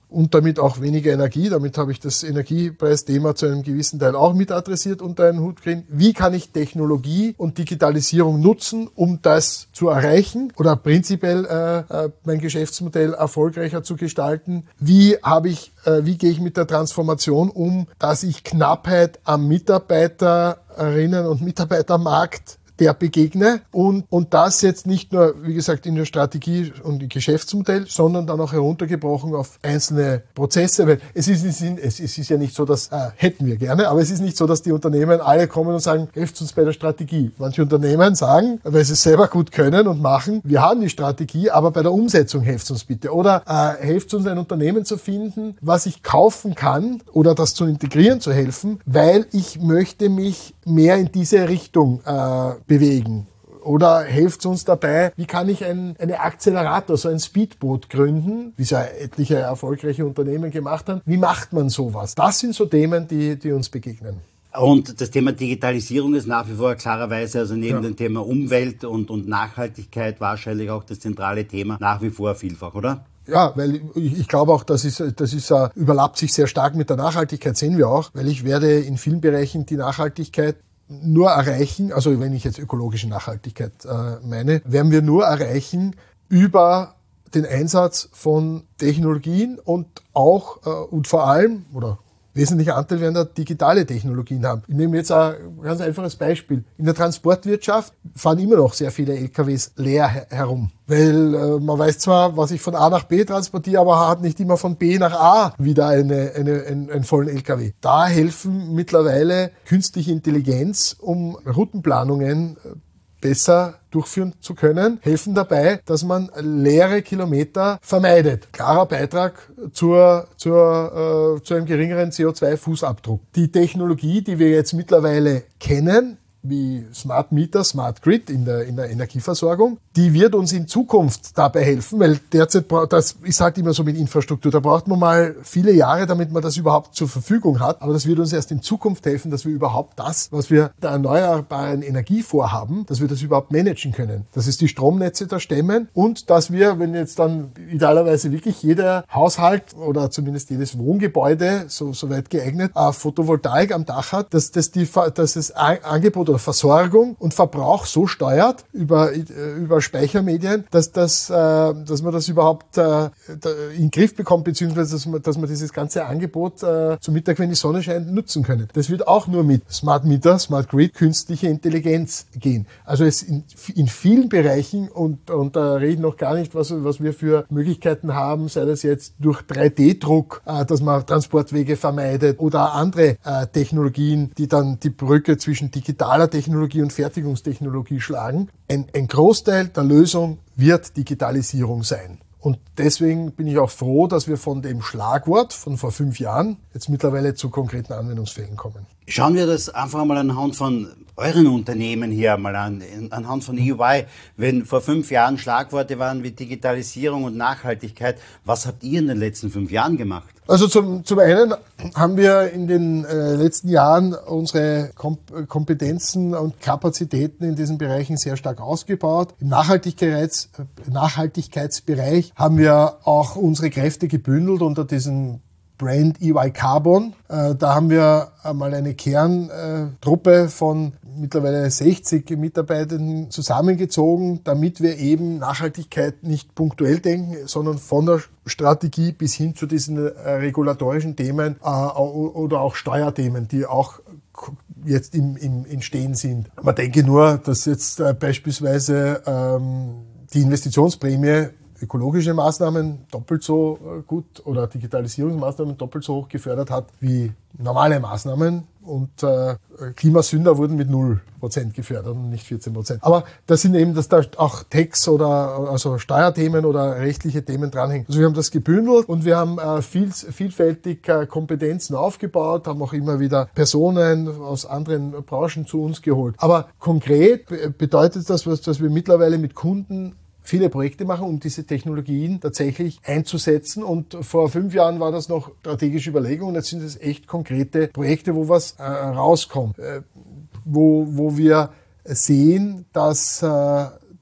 und damit auch weniger Energie. Damit habe ich das Energiepreisthema zu einem gewissen Teil auch mit adressiert unter einen Hut kriegen. Wie kann ich Technologie und Digitalisierung nutzen, um das zu erreichen oder prinzipiell äh, mein Geschäftsmodell erfolgreicher zu gestalten? Wie habe ich, äh, wie gehe ich mit der Transformation um, dass ich Knappheit am Mitarbeiterinnen und Mitarbeitermarkt der begegne und, und das jetzt nicht nur, wie gesagt, in der Strategie und im Geschäftsmodell, sondern dann auch heruntergebrochen auf einzelne Prozesse, weil es ist, es ist, es ist ja nicht so, dass, äh, hätten wir gerne, aber es ist nicht so, dass die Unternehmen alle kommen und sagen, helft uns bei der Strategie. Manche Unternehmen sagen, weil sie es selber gut können und machen, wir haben die Strategie, aber bei der Umsetzung helft uns bitte. Oder äh, helft uns ein Unternehmen zu finden, was ich kaufen kann oder das zu integrieren zu helfen, weil ich möchte mich mehr in diese Richtung äh, bewegen. Oder helft uns dabei, wie kann ich ein eine Akzelerator, so ein Speedboot gründen, wie es ja etliche erfolgreiche Unternehmen gemacht haben. Wie macht man sowas? Das sind so Themen, die, die uns begegnen. Und das Thema Digitalisierung ist nach wie vor klarerweise, also neben ja. dem Thema Umwelt und, und Nachhaltigkeit wahrscheinlich auch das zentrale Thema nach wie vor vielfach, oder? Ja, weil ich glaube auch, das ist, das ist, uh, überlappt sich sehr stark mit der Nachhaltigkeit, sehen wir auch, weil ich werde in vielen Bereichen die Nachhaltigkeit nur erreichen, also wenn ich jetzt ökologische Nachhaltigkeit äh, meine, werden wir nur erreichen über den Einsatz von Technologien und auch äh, und vor allem, oder wesentlicher Anteil werden da digitale Technologien haben. Ich nehme jetzt ein ganz einfaches Beispiel. In der Transportwirtschaft fahren immer noch sehr viele L K Ws leer her- herum. Weil äh, man weiß zwar, was ich von A nach B transportiere, aber hat nicht immer von B nach A wieder eine, eine, einen, einen vollen L K W. Da helfen mittlerweile künstliche Intelligenz, um Routenplanungen äh, besser durchführen zu können, helfen dabei, dass man leere Kilometer vermeidet. Klarer Beitrag zur, zur, äh, zu einem geringeren C O zwei Fußabdruck. Die Technologie, die wir jetzt mittlerweile kennen, wie Smart Meter, Smart Grid in der, in der Energieversorgung, die wird uns in Zukunft dabei helfen, weil derzeit, das ist halt immer so mit Infrastruktur, da braucht man mal viele Jahre, damit man das überhaupt zur Verfügung hat, aber das wird uns erst in Zukunft helfen, dass wir überhaupt das, was wir der erneuerbaren Energie vorhaben, dass wir das überhaupt managen können. Dass es die Stromnetze da stemmen und dass wir, wenn jetzt dann idealerweise wirklich jeder Haushalt oder zumindest jedes Wohngebäude, so, so weit geeignet, äh, Photovoltaik am Dach hat, dass, dass, die, dass das Angebot oder Versorgung und Verbrauch so steuert über, über Speichermedien, dass, das, äh, dass man das überhaupt äh, in den Griff bekommt, beziehungsweise dass man, dass man dieses ganze Angebot äh, zum Mittag, wenn die Sonne scheint, nutzen können. Das wird auch nur mit Smart Meter, Smart Grid, künstliche Intelligenz gehen. Also es in, in vielen Bereichen, und, und da rede ich noch gar nicht, was, was wir für Möglichkeiten haben, sei das jetzt durch drei D Druck, äh, dass man Transportwege vermeidet oder andere äh, Technologien, die dann die Brücke zwischen digitaler Technologie und Fertigungstechnologie schlagen. Ein, ein Großteil der Lösung wird Digitalisierung sein. Und deswegen bin ich auch froh, dass wir von dem Schlagwort von vor fünf Jahren jetzt mittlerweile zu konkreten Anwendungsfällen kommen. Schauen wir das einfach mal anhand von euren Unternehmen hier mal an, anhand von E Y. Wenn vor fünf Jahren Schlagworte waren wie Digitalisierung und Nachhaltigkeit, was habt ihr in den letzten fünf Jahren gemacht? Also zum, zum einen haben wir in den äh, letzten Jahren unsere Kom- Kompetenzen und Kapazitäten in diesen Bereichen sehr stark ausgebaut. Im Nachhaltigkeits- Nachhaltigkeitsbereich haben wir auch unsere Kräfte gebündelt unter diesem Brand E Y Carbon. Äh, da haben wir einmal eine Kerntruppe von mittlerweile sechzig Mitarbeitenden zusammengezogen, damit wir eben Nachhaltigkeit nicht punktuell denken, sondern von der Strategie bis hin zu diesen äh, regulatorischen Themen äh, oder auch Steuerthemen, die auch jetzt im, im Entstehen sind. Man denke nur, dass jetzt äh, beispielsweise ähm, die Investitionsprämie ökologische Maßnahmen doppelt so gut oder Digitalisierungsmaßnahmen doppelt so hoch gefördert hat wie normale Maßnahmen. Und äh, Klimasünder wurden mit null Prozent gefördert und nicht vierzehn Prozent. Aber das sind eben, dass da auch Tax oder also Steuerthemen oder rechtliche Themen dranhängen. Also wir haben das gebündelt und wir haben äh, viel, vielfältig äh, Kompetenzen aufgebaut, haben auch immer wieder Personen aus anderen Branchen zu uns geholt. Aber konkret bedeutet das, dass wir mittlerweile mit Kunden viele Projekte machen, um diese Technologien tatsächlich einzusetzen. Und vor fünf Jahren war das noch strategische Überlegungen. Jetzt sind es echt konkrete Projekte, wo was äh, rauskommt, äh, wo, wo wir sehen, dass, äh,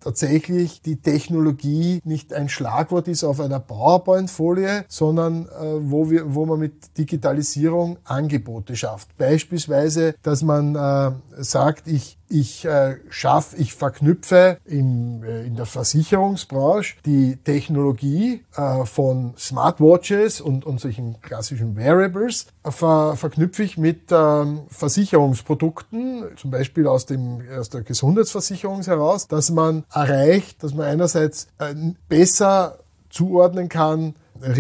tatsächlich die Technologie nicht ein Schlagwort ist auf einer PowerPoint-Folie, sondern äh, wo wir, wo man mit Digitalisierung Angebote schafft. Beispielsweise, dass man äh, sagt, ich Ich äh, schaffe, ich verknüpfe in, äh, in der Versicherungsbranche die Technologie äh, von Smartwatches und, und solchen klassischen Wearables, äh, ver, verknüpfe ich mit ähm, Versicherungsprodukten, zum Beispiel aus, dem, aus der Gesundheitsversicherung heraus, dass man erreicht, dass man einerseits äh, besser zuordnen kann,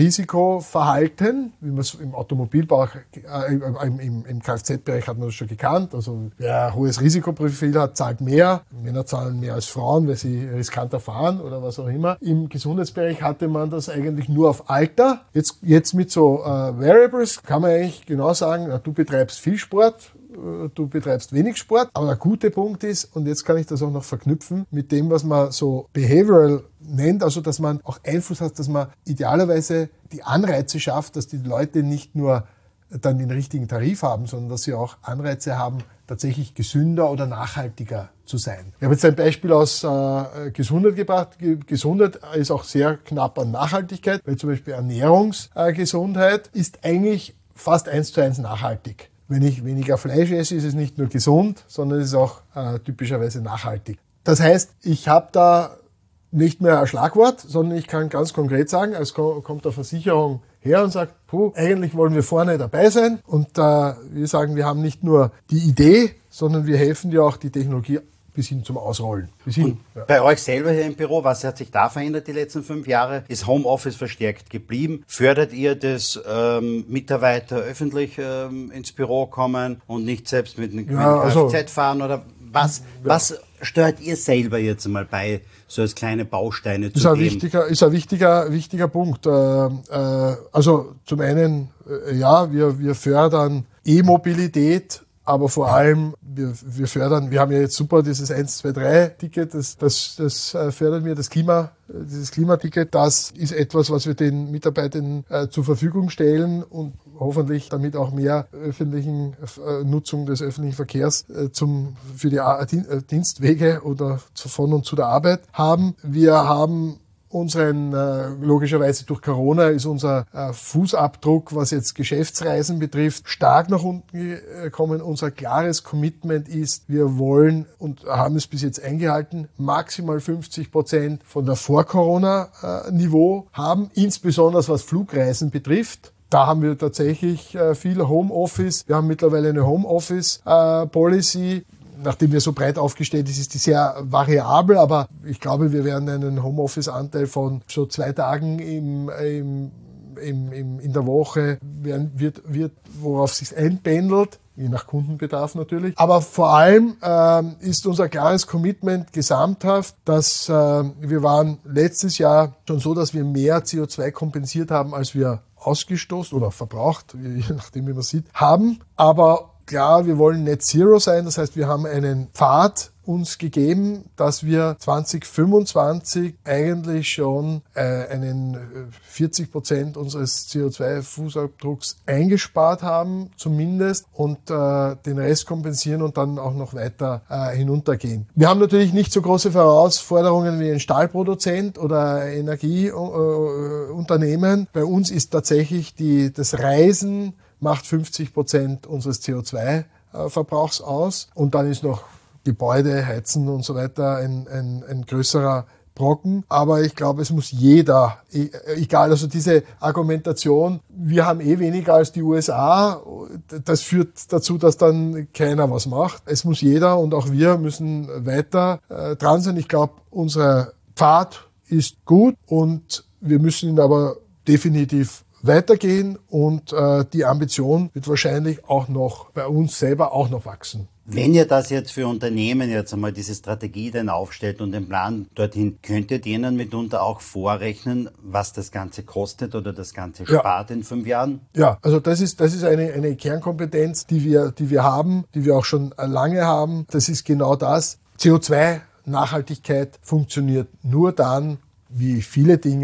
Risikoverhalten, wie man es im Automobilbau, äh, im, im, im Kfz-Bereich hat man das schon gekannt. Also wer ein hohes Risikoprofil hat, zahlt mehr. Männer zahlen mehr als Frauen, weil sie riskanter fahren oder was auch immer. Im Gesundheitsbereich hatte man das eigentlich nur auf Alter. Jetzt, jetzt mit so äh, Wearables kann man eigentlich genau sagen, na, du betreibst viel Sport, du betreibst wenig Sport. Aber der gute Punkt ist, und jetzt kann ich das auch noch verknüpfen mit dem, was man so behavioral nennt, also dass man auch Einfluss hat, dass man idealerweise die Anreize schafft, dass die Leute nicht nur dann den richtigen Tarif haben, sondern dass sie auch Anreize haben, tatsächlich gesünder oder nachhaltiger zu sein. Ich habe jetzt ein Beispiel aus äh, Gesundheit gebracht. Gesundheit ist auch sehr knapp an Nachhaltigkeit, weil zum Beispiel Ernährungsgesundheit äh, ist eigentlich fast eins zu eins nachhaltig. Wenn ich weniger Fleisch esse, ist es nicht nur gesund, sondern es ist auch äh, typischerweise nachhaltig. Das heißt, ich habe da nicht mehr ein Schlagwort, sondern ich kann ganz konkret sagen, es kommt eine Versicherung her und sagt, puh, eigentlich wollen wir vorne dabei sein. Und äh, wir sagen, wir haben nicht nur die Idee, sondern wir helfen dir auch die Technologie bis hin zum Ausrollen. Bis hin, ja. Bei euch selber hier im Büro, was hat sich da verändert die letzten fünf Jahre? Ist Homeoffice verstärkt geblieben? Fördert ihr das, ähm, Mitarbeiter öffentlich ähm, ins Büro kommen und nicht selbst mit einem ja, also, Kfz fahren? Oder was, ja. was steuert ihr selber jetzt mal bei, so als kleine Bausteine zu ist ein geben? Wichtiger, ist ein wichtiger, wichtiger Punkt. Äh, äh, also zum einen, äh, ja, wir, wir fördern E-Mobilität, aber vor allem, wir, wir fördern, wir haben ja jetzt super dieses eins zwei drei Ticket, das, das, das fördert mir das Klima, dieses Klimaticket. Das ist etwas, was wir den Mitarbeitern äh, zur Verfügung stellen und hoffentlich damit auch mehr öffentlichen äh, Nutzung des öffentlichen Verkehrs äh, zum, für die A- Dienstwege oder zu, von und zu der Arbeit haben. Wir haben unseren, äh, logischerweise durch Corona ist unser äh, Fußabdruck, was jetzt Geschäftsreisen betrifft, stark nach unten gekommen. Unser klares Commitment ist, wir wollen und haben es bis jetzt eingehalten, maximal fünfzig Prozent von der Vor-Corona-Niveau haben, insbesondere was Flugreisen betrifft. Da haben wir tatsächlich äh, viel Homeoffice. Wir haben mittlerweile eine Homeoffice-Policy. Nachdem wir so breit aufgestellt sind, ist die sehr variabel, aber ich glaube, wir werden einen Homeoffice-Anteil von so zwei Tagen im, im, im, im, in der Woche, werden, wird, wird, worauf sich einpendelt, je nach Kundenbedarf natürlich. Aber vor allem ähm, ist unser klares Commitment gesamthaft, dass äh, wir waren letztes Jahr schon so, dass wir mehr C O zwei kompensiert haben, als wir ausgestoßen oder verbraucht, je nachdem wie man sieht, haben. Aber klar, wir wollen Net Zero sein, das heißt, wir haben einen Pfad uns gegeben, dass wir zwanzig fünfundzwanzig eigentlich schon äh, einen vierzig Prozent unseres C O zwei Fußabdrucks eingespart haben, zumindest, und äh, den Rest kompensieren und dann auch noch weiter äh, hinuntergehen. Wir haben natürlich nicht so große Herausforderungen wie ein Stahlproduzent oder Energieunternehmen. Äh, Bei uns ist tatsächlich die, das Reisen macht fünfzig Prozent unseres C O zwei Verbrauchs aus. Und dann ist noch Gebäude, Heizen und so weiter ein, ein, ein größerer Brocken. Aber ich glaube, es muss jeder, egal, also diese Argumentation, wir haben eh weniger als die U S A, das führt dazu, dass dann keiner was macht. Es muss jeder und auch wir müssen weiter äh, dran sein. Ich glaube, unser Pfad ist gut und wir müssen ihn aber definitiv weitergehen und äh, die Ambition wird wahrscheinlich auch noch bei uns selber auch noch wachsen. Wenn ihr das jetzt für Unternehmen jetzt einmal diese Strategie dann aufstellt und den Plan dorthin, könntet ihr ihnen mitunter auch vorrechnen, was das Ganze kostet oder das Ganze spart ja. in fünf Jahren? Ja, also das ist das ist eine eine Kernkompetenz, die wir die wir haben, die wir auch schon lange haben. Das ist genau das. C O zwei Nachhaltigkeit funktioniert nur dann, wie viele Dinge,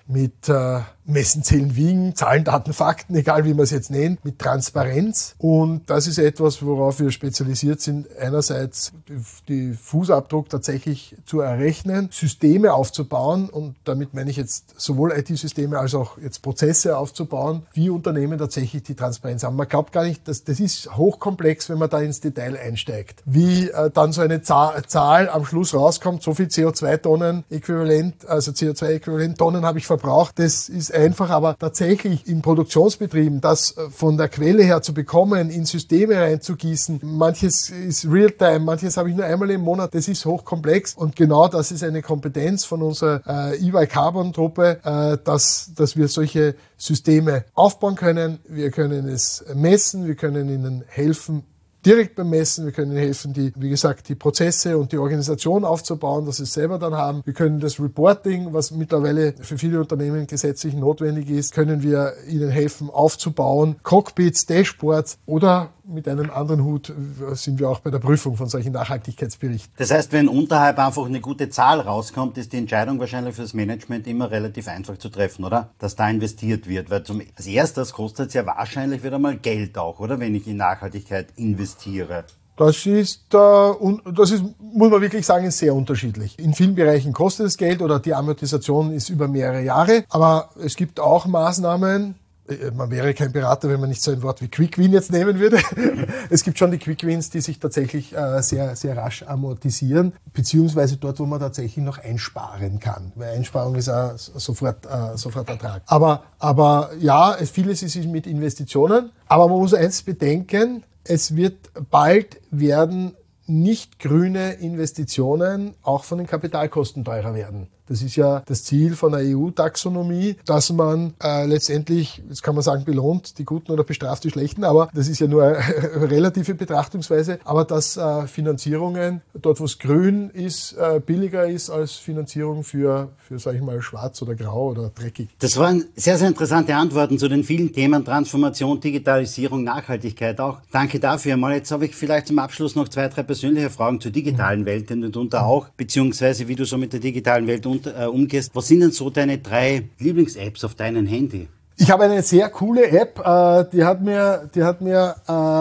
mit äh, Messen, Zählen, Wiegen, Zahlen, Daten, Fakten, egal wie man es jetzt nennt, mit Transparenz. Und das ist etwas, worauf wir spezialisiert sind. Einerseits die Fußabdruck tatsächlich zu errechnen, Systeme aufzubauen, und damit meine ich jetzt sowohl I T-Systeme als auch jetzt Prozesse aufzubauen, wie Unternehmen tatsächlich die Transparenz haben. Man glaubt gar nicht, dass das ist hochkomplex, wenn man da ins Detail einsteigt. Wie äh, dann so eine Zahl, Zahl am Schluss rauskommt, so viel C O zwei Tonnen Äquivalent, also C O zwei Äquivalent Tonnen habe ich verbraucht, das ist einfach, aber tatsächlich in Produktionsbetrieben das von der Quelle her zu bekommen, in Systeme reinzugießen, manches ist Realtime, manches habe ich nur einmal im Monat, das ist hochkomplex, und genau das ist eine Kompetenz von unserer äh, E Y Carbon Truppe, äh, dass, dass wir solche Systeme aufbauen können. Wir können es messen, wir können ihnen helfen, direkt beim Messen. Wir können helfen, die, wie gesagt, die Prozesse und die Organisation aufzubauen, dass sie es selber dann haben. Wir können das Reporting, was mittlerweile für viele Unternehmen gesetzlich notwendig ist, können wir ihnen helfen aufzubauen. Cockpits, Dashboards, oder mit einem anderen Hut sind wir auch bei der Prüfung von solchen Nachhaltigkeitsberichten. Das heißt, wenn unterhalb einfach eine gute Zahl rauskommt, ist die Entscheidung wahrscheinlich fürs Management immer relativ einfach zu treffen, oder? Dass da investiert wird. Weil zum, als erstes kostet es ja wahrscheinlich wieder mal Geld auch, oder? Wenn ich in Nachhaltigkeit investiere. Das ist, äh, das ist, muss man wirklich sagen, ist sehr unterschiedlich. In vielen Bereichen kostet es Geld, oder die Amortisation ist über mehrere Jahre. Aber es gibt auch Maßnahmen. Man wäre kein Berater, wenn man nicht so ein Wort wie Quick Win jetzt nehmen würde. Es gibt schon die Quick Wins, die sich tatsächlich äh, sehr, sehr rasch amortisieren, beziehungsweise dort, wo man tatsächlich noch einsparen kann. Weil Einsparung ist auch sofort, äh, sofort Ertrag. Aber, aber ja, vieles ist mit Investitionen. Aber man muss eins bedenken, es wird bald werden nicht grüne Investitionen auch von den Kapitalkosten teurer werden. Das ist ja das Ziel von der E U-Taxonomie, dass man äh, letztendlich, jetzt kann man sagen, belohnt die Guten oder bestraft die Schlechten, aber das ist ja nur eine relative Betrachtungsweise, aber dass äh, Finanzierungen dort, wo es grün ist, äh, billiger ist als Finanzierung für, für, sag ich mal, schwarz oder grau oder dreckig. Das waren sehr, sehr interessante Antworten zu den vielen Themen Transformation, Digitalisierung, Nachhaltigkeit auch. Danke dafür. Mal jetzt habe ich vielleicht zum Abschluss noch zwei, drei persönliche Fragen zur digitalen Welt und unter auch, beziehungsweise wie du so mit der digitalen Welt unter umgehst. Was sind denn so deine drei Lieblings-Apps auf deinem Handy? Ich habe eine sehr coole App, äh, die hat mir, die hat mir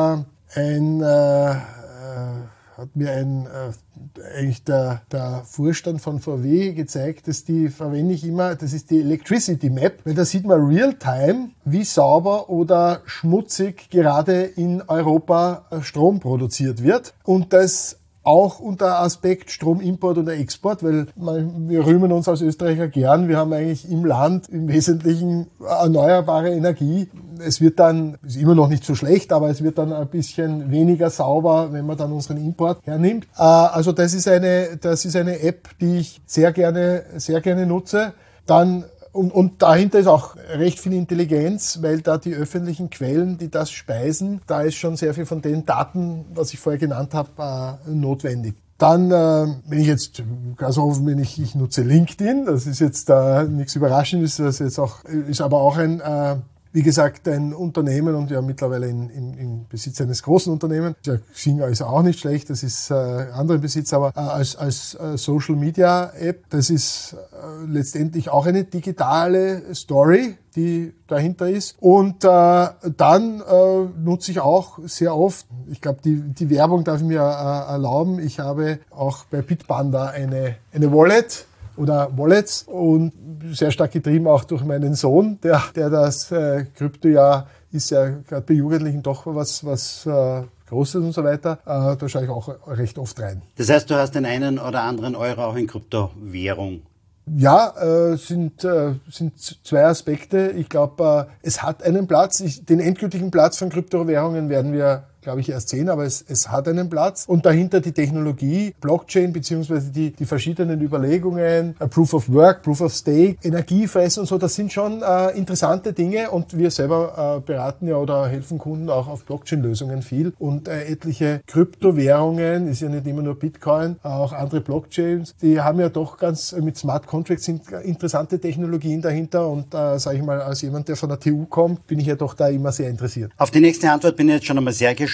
äh, ein, äh, hat mir ein, äh, eigentlich der, der Vorstand von V W gezeigt, dass die verwende ich immer, das ist die Electricity Map, weil da sieht man real-time, wie sauber oder schmutzig gerade in Europa Strom produziert wird. Und das auch unter Aspekt Stromimport oder Export, weil wir rühmen uns als Österreicher gern. Wir haben eigentlich im Land im Wesentlichen erneuerbare Energie. Es wird dann, ist immer noch nicht so schlecht, aber es wird dann ein bisschen weniger sauber, wenn man dann unseren Import hernimmt. Also das ist eine, das ist eine App, die ich sehr gerne, sehr gerne nutze. Dann Und, und dahinter ist auch recht viel Intelligenz, weil da die öffentlichen Quellen, die das speisen, da ist schon sehr viel von den Daten, was ich vorher genannt habe, äh, notwendig. Dann, äh, wenn ich jetzt ganz offen bin, ich, ich nutze LinkedIn, das ist jetzt äh, nichts Überraschendes, das ist jetzt auch, ist aber auch ein, äh, wie gesagt, ein Unternehmen und ja mittlerweile in, in, im Besitz eines großen Unternehmens. Ja, Xing ist auch nicht schlecht, das ist äh, andere Besitz, aber äh, als, als äh, Social Media App, das ist äh, letztendlich auch eine digitale Story, die dahinter ist. Und äh, dann äh, nutze ich auch sehr oft, ich glaube, die, die Werbung darf ich mir äh, erlauben, ich habe auch bei Bitpanda eine, eine Wallet, oder Wallets und sehr stark getrieben auch durch meinen Sohn, der, der das äh, Krypto ja ist ja gerade bei Jugendlichen doch was, was äh, Großes und so weiter. Äh, da schaue ich auch recht oft rein. Das heißt, du hast den einen oder anderen Euro auch in Kryptowährung? Ja, äh, sind, äh, sind zwei Aspekte. Ich glaube, äh, es hat einen Platz. Ich, den endgültigen Platz von Kryptowährungen werden wir, glaube ich, erst sehen, aber es, es hat einen Platz. Und dahinter die Technologie, Blockchain, beziehungsweise die, die verschiedenen Überlegungen, uh, Proof of Work, Proof of Stake, Energiefressen und so, das sind schon äh, interessante Dinge und wir selber äh, beraten ja oder helfen Kunden auch auf Blockchain-Lösungen viel. Und äh, etliche Kryptowährungen, ist ja nicht immer nur Bitcoin, auch andere Blockchains, die haben ja doch ganz mit Smart Contracts sind interessante Technologien dahinter und äh, sage ich mal, als jemand, der von der T U kommt, bin ich ja doch da immer sehr interessiert. Auf die nächste Antwort bin ich jetzt schon einmal sehr gespannt.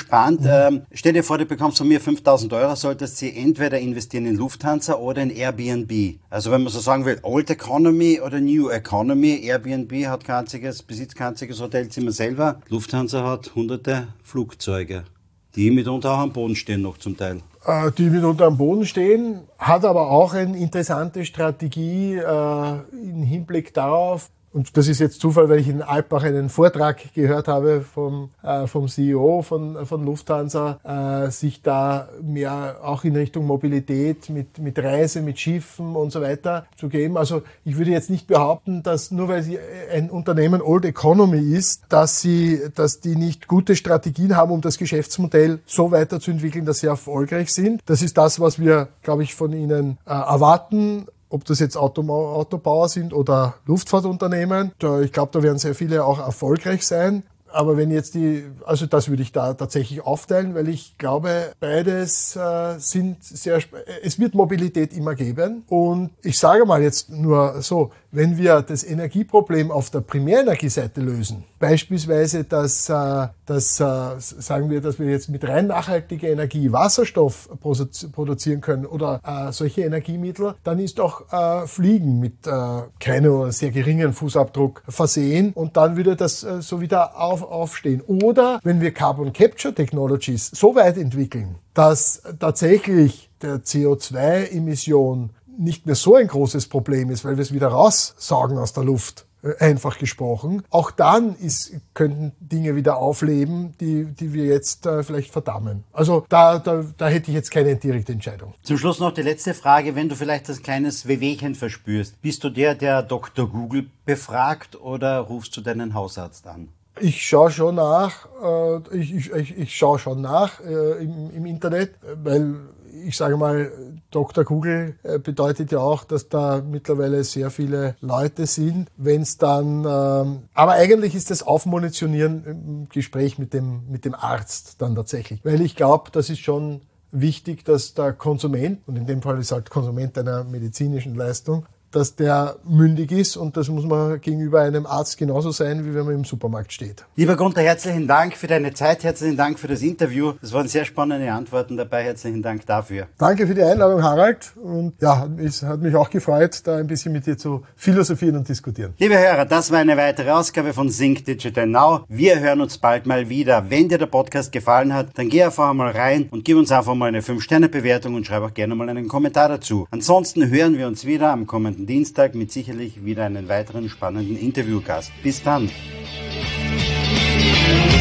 spannend. Mhm. Ähm, stell dir vor, du bekommst von mir fünftausend Euro, solltest sie entweder investieren in Lufthansa oder in Airbnb. Also wenn man so sagen will, Old Economy oder New Economy. Airbnb hat kein einziges, besitzt kein einziges Hotelzimmer selber. Lufthansa hat hunderte Flugzeuge, die mitunter auch am Boden stehen noch zum Teil. Die mitunter am Boden stehen, hat aber auch eine interessante Strategie äh, im Hinblick darauf, und das ist jetzt Zufall, weil ich in Alpbach einen Vortrag gehört habe vom, äh, vom C E O von, von Lufthansa, äh, sich da mehr auch in Richtung Mobilität mit, mit Reise, mit Schiffen und so weiter zu geben. Also ich würde jetzt nicht behaupten, dass nur weil sie ein Unternehmen Old Economy ist, dass sie, dass die nicht gute Strategien haben, um das Geschäftsmodell so weiterzuentwickeln, dass sie erfolgreich sind. Das ist das, was wir, glaube ich, von ihnen äh, erwarten. Ob das jetzt Autobauer sind oder Luftfahrtunternehmen, da, ich glaube, da werden sehr viele auch erfolgreich sein. Aber wenn jetzt die, also das würde ich da tatsächlich aufteilen, weil ich glaube, beides äh, sind sehr, es wird Mobilität immer geben. Und ich sage mal jetzt nur so, wenn wir das Energieproblem auf der Primärenergieseite lösen, beispielsweise, dass, äh, dass äh, sagen wir, dass wir jetzt mit rein nachhaltiger Energie Wasserstoff produzieren können oder äh, solche Energiemittel, dann ist auch äh, Fliegen mit äh, keinem oder sehr geringen Fußabdruck versehen und dann würde das äh, so wieder auf, aufstehen. Oder wenn wir Carbon Capture Technologies so weit entwickeln, dass tatsächlich der C O zwei Emission nicht mehr so ein großes Problem ist, weil wir es wieder raussaugen aus der Luft, einfach gesprochen. Auch dann ist, könnten Dinge wieder aufleben, die, die wir jetzt äh, vielleicht verdammen. Also da, da, da hätte ich jetzt keine direkte Entscheidung. Zum Schluss noch die letzte Frage. Wenn du vielleicht ein kleines Wehwehchen verspürst, bist du der, der Doktor Google befragt oder rufst du deinen Hausarzt an? Ich schaue schon nach, äh, ich, ich, ich schaue schon nach äh, im, im Internet, weil ich sage mal, Doktor Google bedeutet ja auch, dass da mittlerweile sehr viele Leute sind. Wenn es dann, ähm, aber eigentlich ist das Aufmunitionieren im Gespräch mit dem mit dem Arzt dann tatsächlich, weil ich glaube, das ist schon wichtig, dass der Konsument, und in dem Fall ist halt Konsument einer medizinischen Leistung, dass der mündig ist und das muss man gegenüber einem Arzt genauso sein, wie wenn man im Supermarkt steht. Lieber Gunther, herzlichen Dank für deine Zeit, herzlichen Dank für das Interview. Das waren sehr spannende Antworten dabei, herzlichen Dank dafür. Danke für die Einladung, Harald. Und ja, es hat mich auch gefreut, da ein bisschen mit dir zu philosophieren und diskutieren. Liebe Hörer, das war eine weitere Ausgabe von Think Digital Now. Wir hören uns bald mal wieder. Wenn dir der Podcast gefallen hat, dann geh einfach mal rein und gib uns einfach mal eine fünf Sterne Bewertung und schreib auch gerne mal einen Kommentar dazu. Ansonsten hören wir uns wieder am kommenden Dienstag mit sicherlich wieder einen weiteren spannenden Interviewgast. Bis dann!